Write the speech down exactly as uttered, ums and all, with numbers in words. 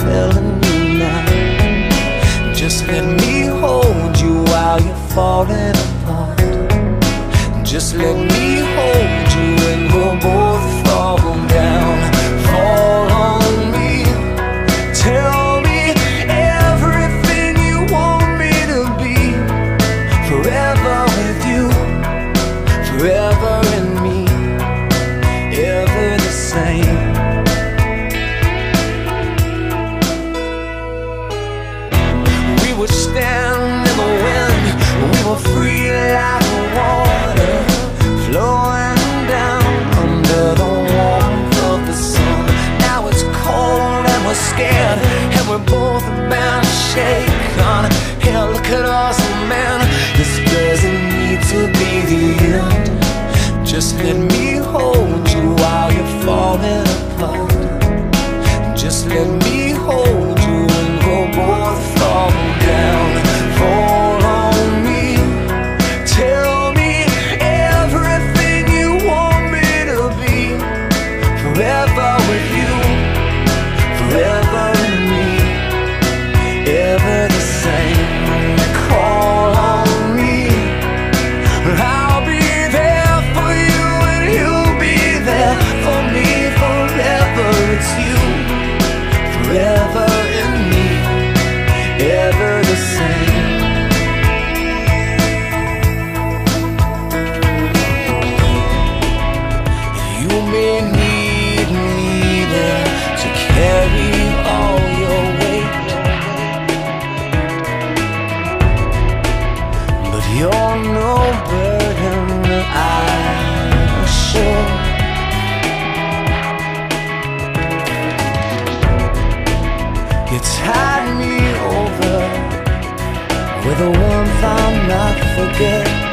telling you now. Just let me hold you while you're falling apart. Just let me hold you and we'll both fall down. Fall on me, tell me everything you want me to be. Forever with you, forever in me, ever the same. We would stand in the wind, we were free like water, flowing down under the warmth of the sun. Now it's cold and we're scared, and we're both bound to shake on. Hell, look at us, man, this doesn't need to be the end. Just let me hold you while you're falling apart. Just let me hold you and we'll both fall down. Fall on me, tell me everything you want me to be. Forever with you, forever in me, ever the same. Call on me, I'll be there for you and you'll be there for me. Forever it's you, forever in me, ever the same. You may need me there to carry all your weight, but you're no burden, I'm sure. You tide me over with a warmth I'll not forget.